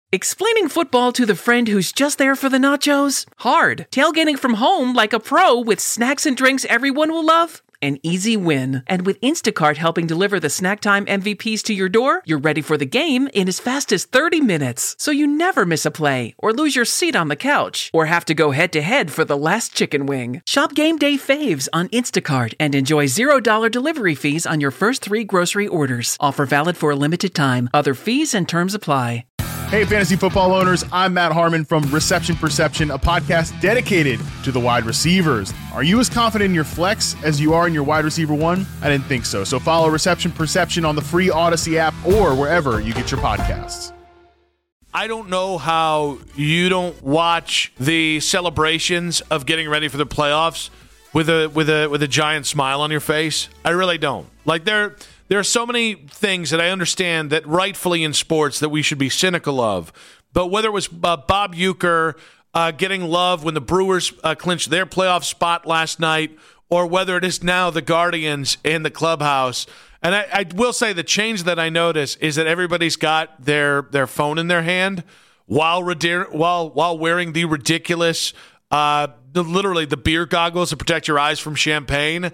Explaining football to the friend who's just there for the nachos? Hard. Tailgating from home like a pro with snacks and drinks everyone will love? An easy win. And with Instacart helping deliver the snack time MVPs to your door, you're ready for the game in as fast as 30 minutes. So you never miss a play, or lose your seat on the couch, or have to go head-to-head for the last chicken wing. Shop Game Day Faves on Instacart and enjoy $0 delivery fees on your first 3 grocery orders. Offer valid for a limited time. Other fees and terms apply. Hey, fantasy football owners, I'm Matt Harmon from Reception Perception, a podcast dedicated to the wide receivers. Are you as confident in your flex as you are in your wide receiver one? I didn't think so. So follow Reception Perception on the free Odyssey app or wherever you get your podcasts. I don't know how you don't watch the celebrations of getting ready for the playoffs with a giant smile on your face. I really don't. Like there are so many things that I understand that rightfully in sports that we should be cynical of. But whether it was Bob Uecker getting love when the Brewers clinched their playoff spot last night, or whether it is now the Guardians in the clubhouse. And I will say the change that I notice is that everybody's got their phone in their hand while wearing the ridiculous, literally the beer goggles to protect your eyes from champagne.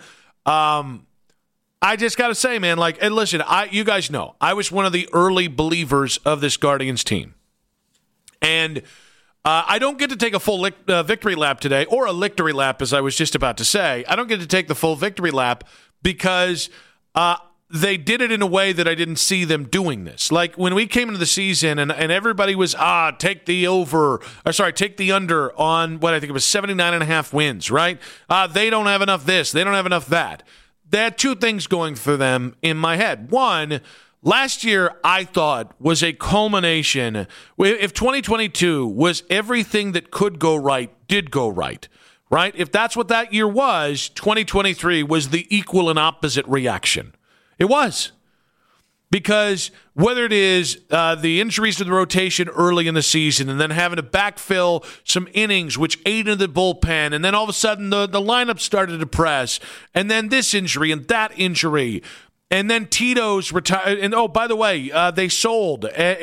I just got to say, man, and listen, you guys know, I was one of the early believers of this Guardians team. And I don't get to take a full victory lap today, or a lictory lap, as I was just about to say. I don't get to take the full victory lap because they did it in a way that I didn't see them doing this. Like when we came into the season and everybody was, take the under on what I think it was 79.5 wins, right? They don't have enough this. They don't have enough that. They had 2 things going for them in my head. One, last year I thought was a culmination. If 2022 was everything that could go right, did go right, right? If that's what that year was, 2023 was the equal and opposite reaction. It was. Because whether it is the injuries to the rotation early in the season and then having to backfill some innings, which ate into the bullpen, and then all of a sudden the lineup started to press, and then this injury and that injury, and then Tito's retired. And, oh, by the way, they sold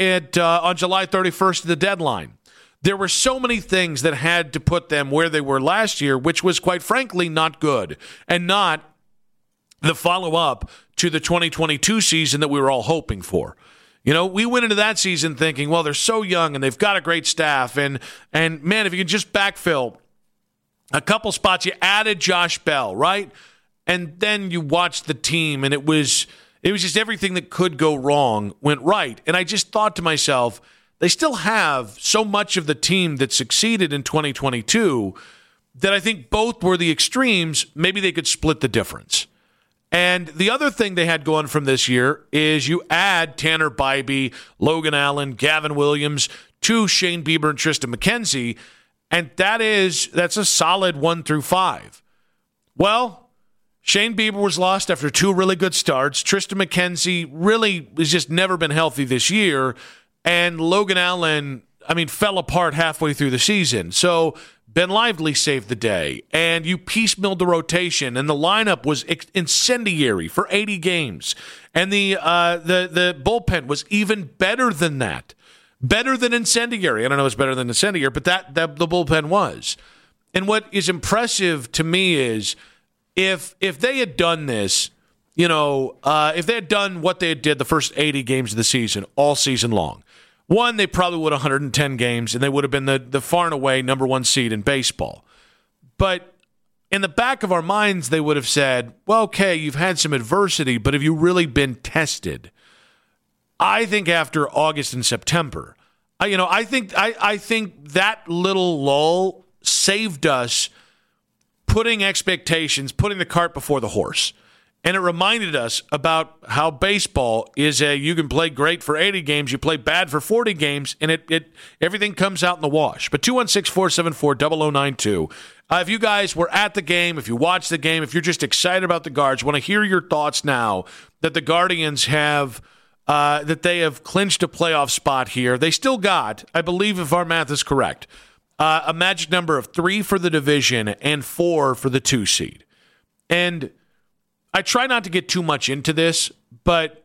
on July 31st to the deadline. There were so many things that had to put them where they were last year, which was, quite frankly, not good, and not the follow-up to the 2022 season that we were all hoping for. You know, we went into that season thinking, well, they're so young and they've got a great staff. And man, if you can just backfill a couple spots, you added Josh Bell, right? And then you watched the team, and it was just everything that could go wrong went right. And I just thought to myself, they still have so much of the team that succeeded in 2022 that I think both were the extremes. Maybe they could split the difference. And the other thing they had going from this year is you add Tanner Bybee, Logan Allen, Gavin Williams to Shane Bieber and Tristan McKenzie, and that's a solid 1 through 5. Well, Shane Bieber was lost after 2 really good starts. Tristan McKenzie really has just never been healthy this year, and Logan Allen, fell apart halfway through the season. So Ben Lively saved the day, and you piecemealed the rotation, and the lineup was incendiary for 80 games, and the bullpen was even better than that, better than incendiary. I don't know if it's better than incendiary, but that the bullpen was. And what is impressive to me is if they had done this, if they had done what they did the first 80 games of the season, all season long. One, they probably would have 110 games, and they would have been the far and away number 1 seed in baseball. But in the back of our minds, they would have said, well, okay, you've had some adversity, but have you really been tested? I think after August and September, I think that little lull saved us putting expectations, putting the cart before the horse. And it reminded us about how baseball is you can play great for 80 games, you play bad for 40 games, and everything comes out in the wash. But 216-474-0092. If you guys were at the game, if you watched the game, if you're just excited about the Guards, want to hear your thoughts now that the Guardians have that they have clinched a playoff spot here. They still got, I believe if our math is correct, a magic number of 3 for the division and 4 for the 2 seed. And I try not to get too much into this, but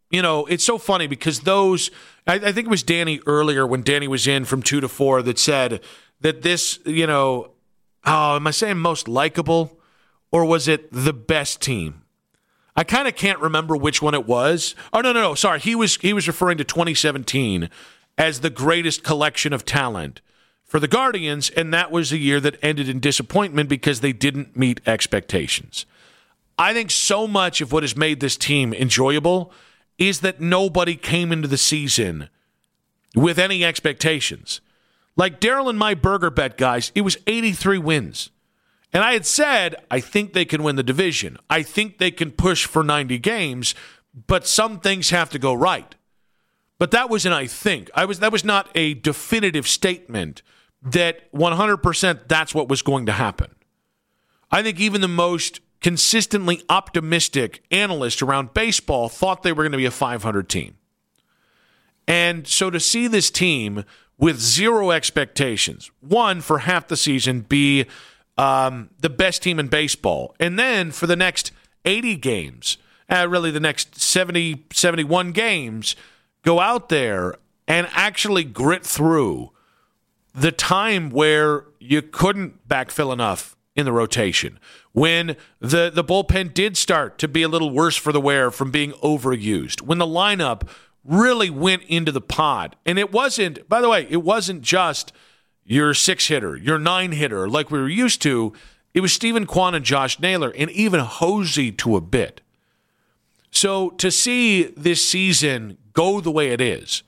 it's so funny because those, I think it was Danny earlier when Danny was in from 2 to 4 that said that this, am I saying most likable or was it the best team? I kind of can't remember which one it was. Oh, no. Sorry. He was referring to 2017 as the greatest collection of talent for the Guardians, and that was a year that ended in disappointment because they didn't meet expectations. I think so much of what has made this team enjoyable is that nobody came into the season with any expectations. Like Daryl and my burger bet, guys, it was 83 wins. And I had said, I think they can win the division. I think they can push for 90 games, but some things have to go right. But that was an I think. That was not a definitive statement that 100% that's what was going to happen. I think even the most consistently optimistic analyst around baseball thought they were going to be a 500 team. And so to see this team with zero expectations, one, for half the season, be the best team in baseball, and then for the next 80 games, really the next 70, 71 games, go out there and actually grit through the time where you couldn't backfill enough in the rotation, when the bullpen did start to be a little worse for the wear from being overused, when the lineup really went into the pod. And it wasn't, by the way, it wasn't just your 6-hitter, your 9-hitter like we were used to. It was Stephen Kwan and Josh Naylor, and even Hosey to a bit. So to see this season go the way it is,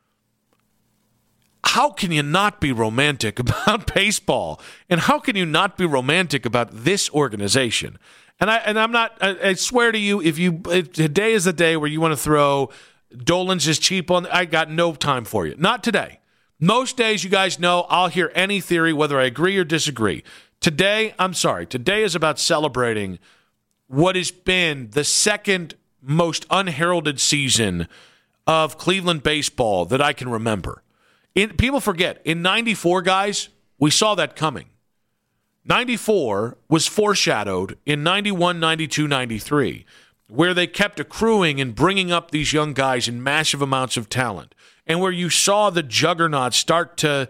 how can you not be romantic about baseball? And how can you not be romantic about this organization? And I'm not, I swear to you, if today is the day where you want to throw Dolan's is cheap on, I got no time for you. Not today. Most days, you guys know, I'll hear any theory, whether I agree or disagree. Today, I'm sorry. Today is about celebrating what has been the second most unheralded season of Cleveland baseball that I can remember. People forget, in 94, guys, we saw that coming. 94 was foreshadowed in 91, 92, 93, where they kept accruing and bringing up these young guys in massive amounts of talent, and where you saw the juggernaut start to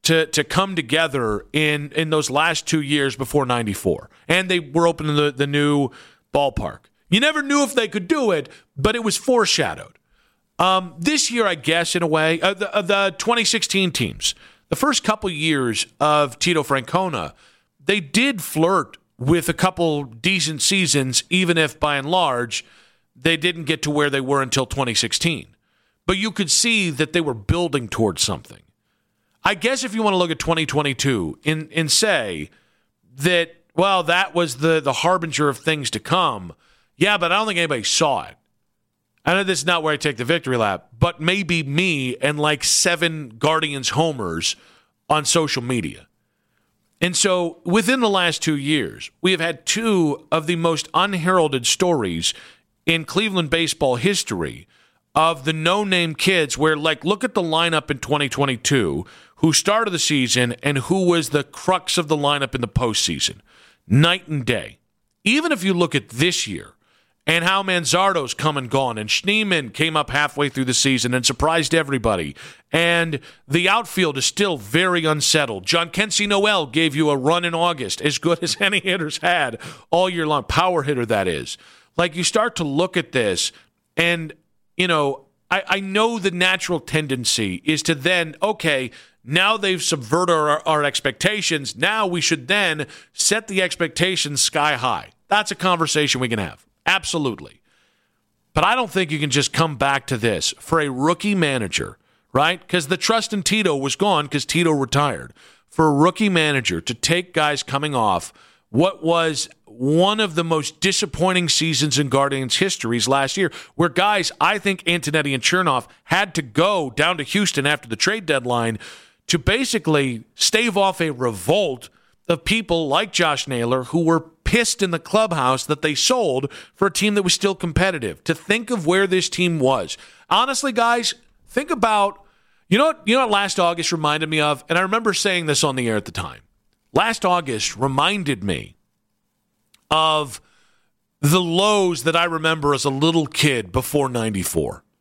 come together in those last 2 years before 94. And they were opening the new ballpark. You never knew if they could do it, but it was foreshadowed. This year, I guess, in a way, the 2016 teams, the first couple years of Tito Francona, they did flirt with a couple decent seasons, even if, by and large, they didn't get to where they were until 2016. But you could see that they were building towards something. I guess if you want to look at 2022 and say that, well, that was the harbinger of things to come, yeah, but I don't think anybody saw it. I know this is not where I take the victory lap, but maybe me and like 7 Guardians homers on social media. And so within the last 2 years, we have had 2 of the most unheralded stories in Cleveland baseball history of the no-name kids where, like, look at the lineup in 2022, who started the season and who was the crux of the lineup in the postseason. Night and day. Even if you look at this year, and how Manzardo's come and gone, and Schneemann came up halfway through the season and surprised everybody. And the outfield is still very unsettled. John Kensey Noel gave you a run in August, as good as any hitters had all year long. Power hitter, that is. Like, you start to look at this, and, you know, I know the natural tendency is to then, okay, now they've subverted our expectations. Now we should then set the expectations sky high. That's a conversation we can have. Absolutely. But I don't think you can just come back to this for a rookie manager, right? Because the trust in Tito was gone because Tito retired. For a rookie manager to take guys coming off what was one of the most disappointing seasons in Guardians histories last year, where guys, I think Antonetti and Chernoff had to go down to Houston after the trade deadline to basically stave off a revolt of people like Josh Naylor who were pissed in the clubhouse that they sold for a team that was still competitive. To think of where this team was. Honestly, guys, think about, you know what last August reminded me of? And I remember saying this on the air at the time. Last August reminded me of the lows that I remember as a little kid before 94.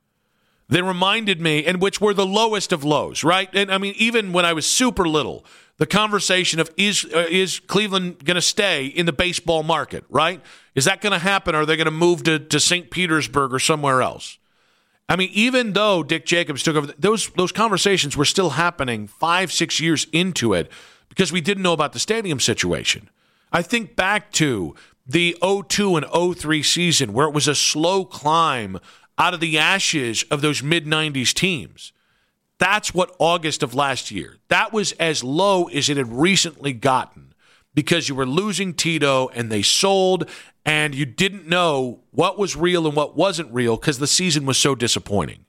They reminded me, and which were the lowest of lows, right? And I mean, even when I was super little, the conversation of is Cleveland going to stay in the baseball market, right? Is that going to happen? Or are they going to move to St. Petersburg or somewhere else? I mean, even though Dick Jacobs took over, those conversations were still happening 5-6 years into it because we didn't know about the stadium situation. I think back to the 2002 and 2003 season where it was a slow climb out of the ashes of those mid-90s teams. That's what August of last year. That was as low as it had recently gotten because you were losing Tito and they sold and you didn't know what was real and what wasn't real because the season was so disappointing.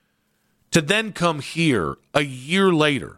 To then come here a year later,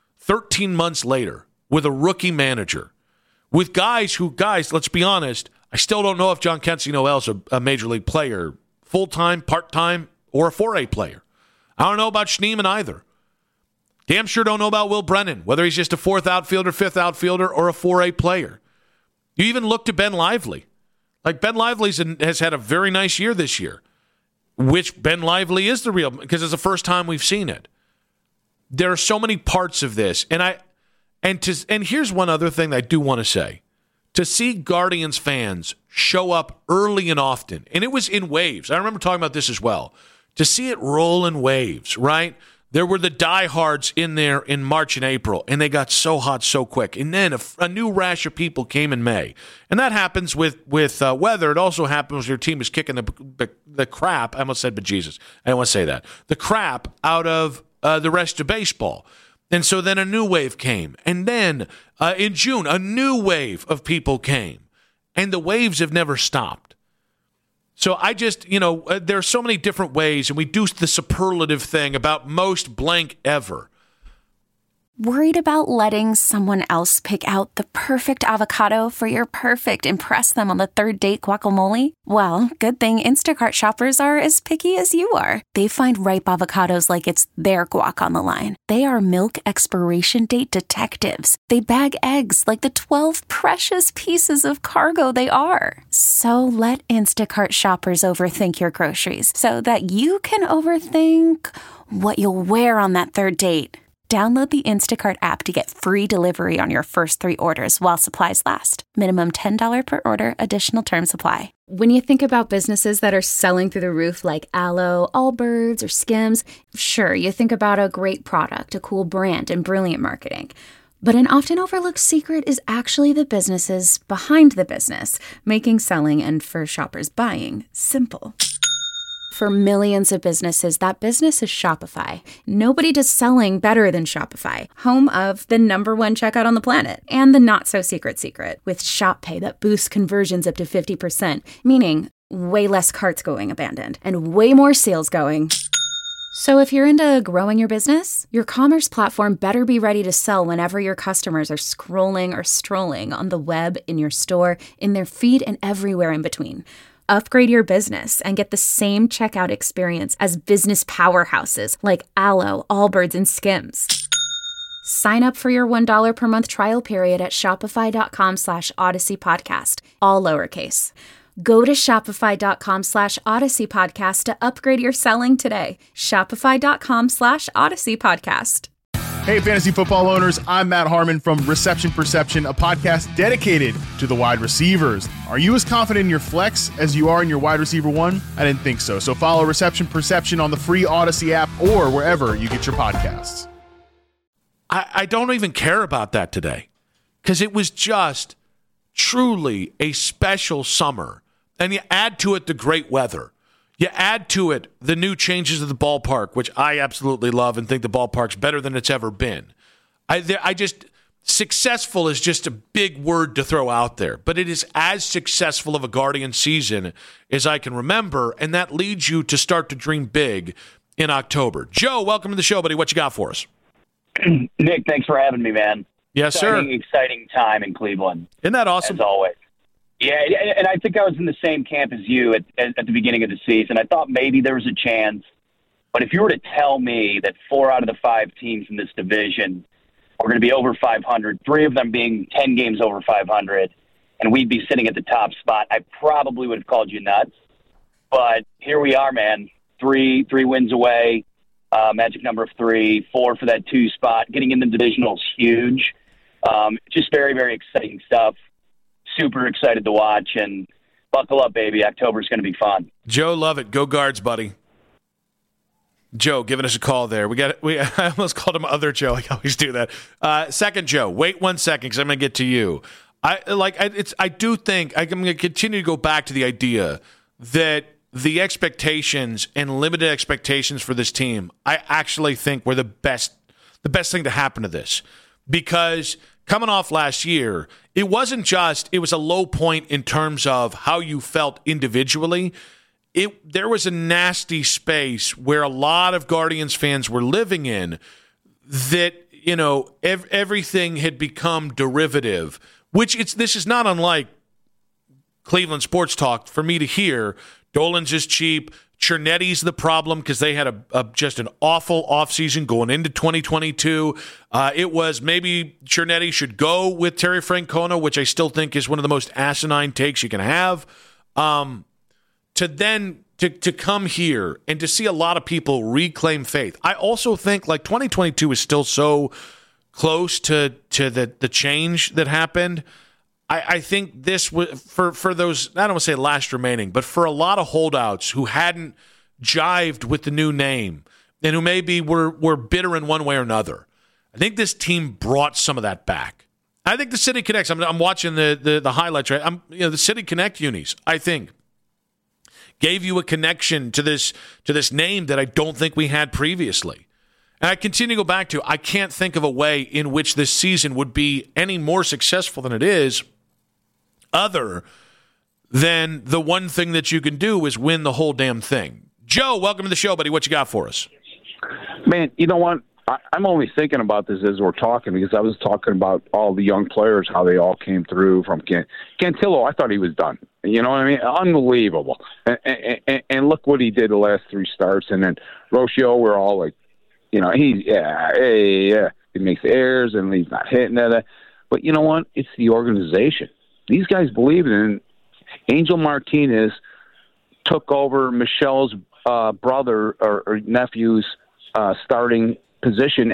13 months later, with a rookie manager, with guys, let's be honest, I still don't know if John Kensey Noel's a major league player, full-time, part-time, or a 4A player. I don't know about Schneemann either. Damn sure don't know about Will Brennan, whether he's just a fourth outfielder, fifth outfielder, or a 4A player. You even look to Ben Lively. Like Ben Lively has had a very nice year this year, which Ben Lively is the real, because it's the first time we've seen it. There are so many parts of this, and here's one other thing that I do want to say. To see Guardians fans show up early and often, and it was in waves. I remember talking about this as well. To see it roll in waves, right? There were the diehards in there in March and April, and they got so hot so quick. And then a new rash of people came in May. And that happens with weather. It also happens when your team is kicking the crap. I almost said bejesus. I don't want to say that. The crap out of the rest of baseball. And so then a new wave came. And then in June, a new wave of people came. And the waves have never stopped. So I just, there are so many different ways, and we do the superlative thing about most blank ever. Worried about letting someone else pick out the perfect avocado for your perfect impress them on the third date guacamole? Well, good thing Instacart shoppers are as picky as you are. They find ripe avocados like it's their guac on the line. They are milk expiration date detectives. They bag eggs like the 12 precious pieces of cargo they are. So let Instacart shoppers overthink your groceries so that you can overthink what you'll wear on that third date. Download the Instacart app to get free delivery on your first 3 orders while supplies last. Minimum $10 per order. Additional terms apply. When you think about businesses that are selling through the roof like Aloe, Allbirds, or Skims, sure, you think about a great product, a cool brand, and brilliant marketing. But an often overlooked secret is actually the businesses behind the business, making selling and for shoppers buying simple. For millions of businesses, that business is Shopify. Nobody does selling better than Shopify, home of the #1 checkout on the planet, and the not-so-secret secret, with Shop Pay that boosts conversions up to 50%, meaning way less carts going abandoned, and way more sales going. So if you're into growing your business, your commerce platform better be ready to sell whenever your customers are scrolling or strolling on the web, in your store, in their feed, and everywhere in between. Upgrade your business and get the same checkout experience as business powerhouses like Aloe, Allbirds, and Skims. Sign up for your $1 per month trial period at shopify.com/Odyssey Podcast, all lowercase. Go to shopify.com/Odyssey Podcast to upgrade your selling today. Shopify.com/Odyssey Podcast. Hey, fantasy football owners, I'm Matt Harmon from Reception Perception, a podcast dedicated to the wide receivers. Are you as confident in your flex as you are in your wide receiver one? I didn't think so. So follow Reception Perception on the free Odyssey app or wherever you get your podcasts. I don't even care about that today because it was just truly a special summer. And you add to it the great weather. You add to it the new changes of the ballpark, which I absolutely love and think the ballpark's better than it's ever been. Successful is just a big word to throw out there, but it is as successful of a Guardian season as I can remember, and that leads you to start to dream big in October. Joe, welcome to the show, buddy. What you got for us? Nick, thanks for having me, man. Yes, sir. Exciting time in Cleveland. Isn't that awesome? As always. Yeah, and I think I was in the same camp as you at the beginning of the season. I thought maybe there was a chance. But if you were to tell me that 4 out of the 5 teams in this division were going to be over 500, 3 of them being 10 games over 500, and we'd be sitting at the top spot, I probably would have called you nuts. But here we are, man. three wins away, magic number of 3, 4 for that 2 spot. Getting in the divisional is huge. Just very, very exciting stuff. Super excited to watch, and buckle up, baby. October's going to be fun. Joe Lovett, go Guards, buddy. Joe, giving us a call there. I almost called him Other Joe. I always do that. Second Joe, wait 1 second because I'm going to get to you. I do think I'm going to continue to go back to the idea that the expectations and limited expectations for this team, I actually think were the best thing to happen to this, because coming off last year, it was a low point in terms of how you felt individually. There was a nasty space where a lot of Guardians fans were living in that, everything had become derivative, this is not unlike Cleveland sports talk for me to hear. Dolan's is cheap. Chernetti's the problem because they had just an awful offseason going into 2022. It was maybe Chernetti should go with Terry Francona, which I still think is one of the most asinine takes you can have. To come here and to see a lot of people reclaim faith. I also think 2022 is still so close to the change that happened. I think this was for those, I don't want to say last remaining, but for a lot of holdouts who hadn't jived with the new name and who maybe were bitter in one way or another. I think this team brought some of that back. I think the City Connects, I'm watching the highlights, right? The City Connect unis, I think, gave you a connection to this name that I don't think we had previously. And I continue to go back to, I can't think of a way in which this season would be any more successful than it is, other than the one thing that you can do is win the whole damn thing. Joe, welcome to the show, buddy. What you got for us? Man, you know what? I'm only thinking about this as we're talking because I was talking about all the young players, how they all came through from Cantillo. I thought he was done. You know what I mean? Unbelievable. And look what he did the last 3 starts. And then Rocio, we're all like, he makes errors and he's not hitting that. But you know what? It's the organization. These guys believe in it. Angel Martinez took over Michelle's brother or nephew's starting position,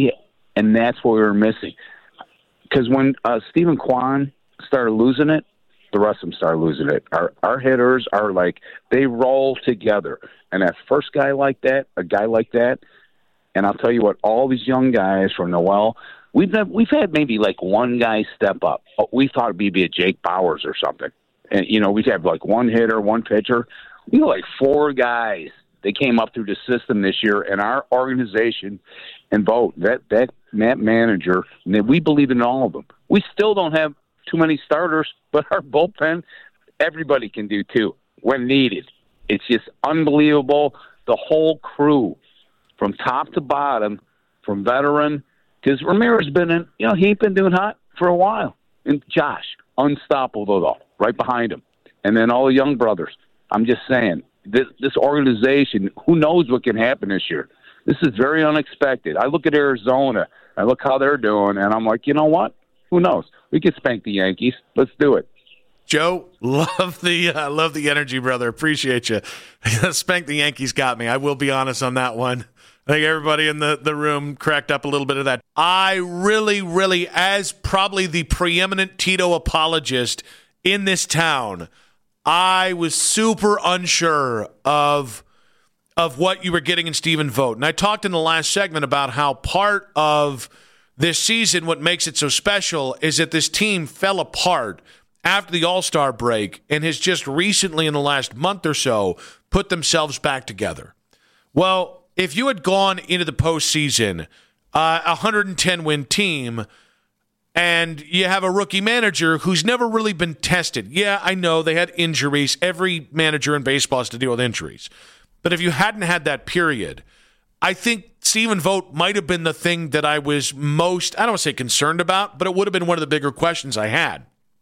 and that's what we were missing. Because when Stephen Kwan started losing it, the rest of them started losing it. Our hitters are they roll together. And that first guy like that, a guy like that, and I'll tell you what, all these young guys from Noel, we've had maybe one guy step up. We thought it'd be a Jake Bowers or something. And, we'd have one hitter, one pitcher. We had 4 guys that came up through the system this year, and our organization and vote, that manager, we believe in all of them. We still don't have too many starters, but our bullpen, everybody can do too when needed. It's just unbelievable. The whole crew, from top to bottom, from veteran, because Ramirez been in, he's been doing hot for a while. And Josh, unstoppable though, right behind him. And then all the young brothers. I'm just saying, this organization, who knows what can happen this year? This is very unexpected. I look at Arizona, I look how they're doing, and I'm like, you know what? Who knows? We could spank the Yankees. Let's do it. Joe, love the energy, brother. Appreciate you. Spank the Yankees got me. I will be honest on that one. I think everybody in the room cracked up a little bit of that. I really, really, as probably the preeminent Tito apologist in this town, I was super unsure of what you were getting in Stephen Vogt. And I talked in the last segment about how part of this season, what makes it so special, is that this team fell apart after the All-Star break and has just recently in the last month or so put themselves back together. Well, if you had gone into the postseason, 110-win team, and you have a rookie manager who's never really been tested. Yeah, I know they had injuries. Every manager in baseball has to deal with injuries. But if you hadn't had that period, I think Stephen Vogt might have been the thing that I was most, I don't want to say concerned about, but it would have been one of the bigger questions I had.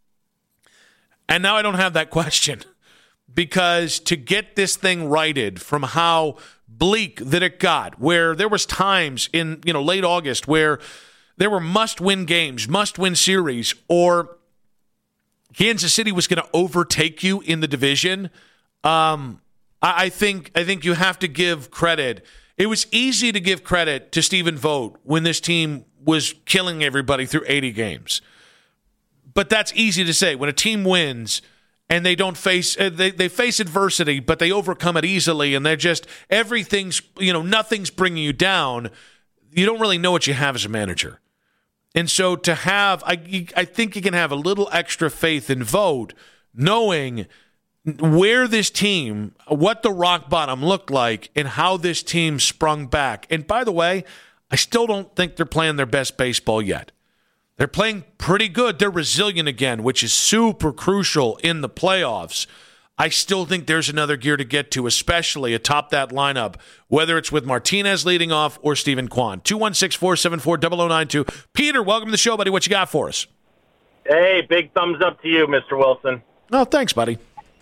And now I don't have that question, because to get this thing righted from how bleak that it got, where there was times in late August where there were must-win games, must-win series, or Kansas City was going to overtake you in the division. I think you have to give credit. It was easy to give credit to Stephen Vogt when this team was killing everybody through 80 games. But that's easy to say. When a team wins and they don't face they face adversity, but they overcome it easily, and they're just everything's, nothing's bringing you down, you don't really know what you have as a manager. And so to have, I think you can have a little extra faith in Vogt, knowing where this team, what the rock bottom looked like, and how this team sprung back. And by the way, I still don't think they're playing their best baseball yet. They're playing pretty good. They're resilient again, which is super crucial in the playoffs. I still think there's another gear to get to, especially atop that lineup, whether it's with Martinez leading off or Stephen Kwan. 216-474-0092. Peter, welcome to the show, buddy. What you got for us? Hey, big thumbs up to you, Mr. Wilson. Oh, thanks, buddy.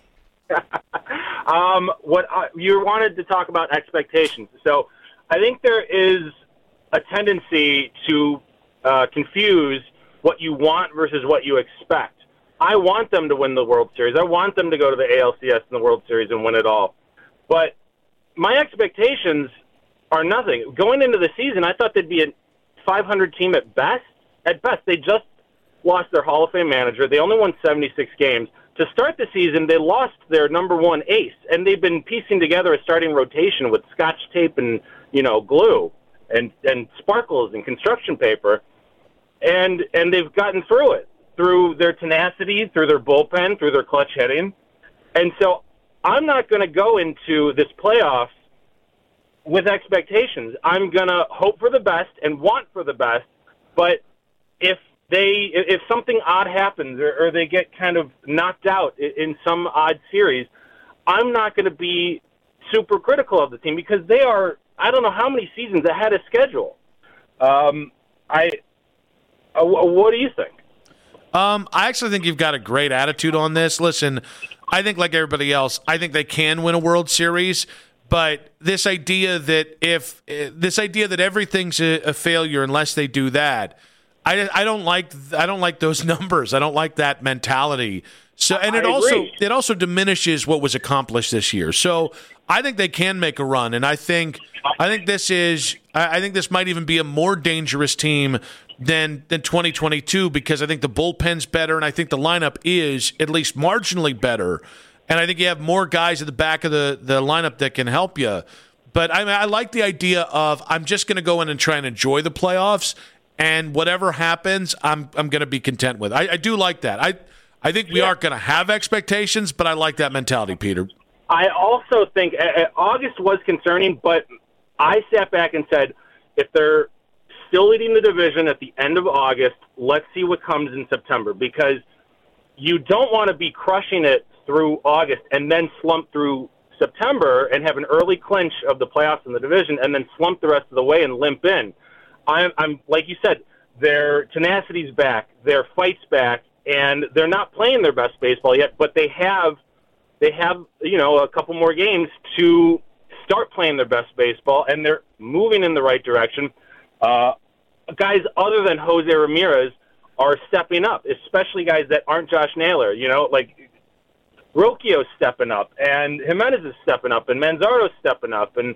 You wanted to talk about expectations. So I think there is a tendency to confuse what you want versus what you expect. I want them to win the World Series. I want them to go to the ALCS and the World Series and win it all. But my expectations are nothing. Going into the season, I thought they'd be a 500 team at best. At best, they just lost their Hall of Fame manager. They only won 76 games. To start the season, they lost their number one ace, and they've been piecing together a starting rotation with Scotch tape and, glue and sparkles and construction paper. And they've gotten through it, through their tenacity, through their bullpen, through their clutch hitting. And so I'm not going to go into this playoffs with expectations. I'm going to hope for the best and want for the best. But if something odd happens or they get kind of knocked out in some odd series, I'm not going to be super critical of the team because they are, I don't know how many seasons ahead of schedule. What do you think? I actually think you've got a great attitude on this. Listen, I think like everybody else, I think they can win a World Series, but this idea that everything's a failure unless they do that, I don't like those numbers. I don't like that mentality. So, and it also diminishes what was accomplished this year. So I think they can make a run, and I think this might even be a more dangerous team than 2022 because I think the bullpen's better, and I think the lineup is at least marginally better, and I think you have more guys at the back of the lineup that can help you. But I like the idea of I'm just going to go in and try and enjoy the playoffs, and whatever happens, I'm going to be content with. I do like that. I think we are going to have expectations, but I like that mentality, Peter. I also think August was concerning, but I sat back and said, if they're still leading the division at the end of August, let's see what comes in September, because you don't want to be crushing it through August and then slump through September and have an early clinch of the playoffs in the division and then slump the rest of the way and limp in. I'm like you said, their tenacity's back, their fight's back, and they're not playing their best baseball yet, but they have a couple more games to start playing their best baseball, and they're moving in the right direction. Guys other than Jose Ramirez are stepping up, especially guys that aren't Josh Naylor. Like Rocchio's stepping up, and Jimenez is stepping up, and Manzardo's stepping up, and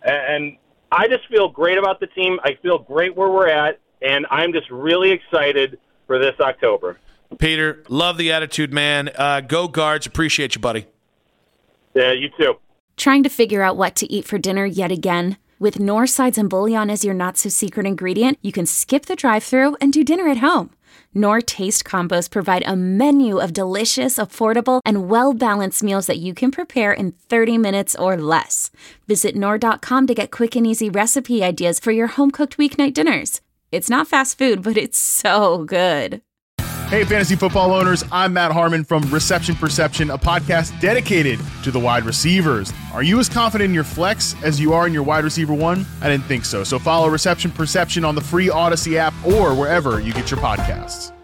I just feel great about the team. I feel great where we're at, and I'm just really excited for this October. Peter, love the attitude, man. Go Guards. Appreciate you, buddy. Yeah, you too. Trying to figure out what to eat for dinner yet again? With Knorr sides and bouillon as your not-so-secret ingredient, you can skip the drive-thru and do dinner at home. Knorr Taste Combos provide a menu of delicious, affordable, and well-balanced meals that you can prepare in 30 minutes or less. Visit Knorr.com to get quick and easy recipe ideas for your home-cooked weeknight dinners. It's not fast food, but it's so good. Hey, fantasy football owners, I'm Matt Harmon from Reception Perception, a podcast dedicated to the wide receivers. Are you as confident in your flex as you are in your wide receiver one? I didn't think so. So follow Reception Perception on the free Odyssey app or wherever you get your podcasts.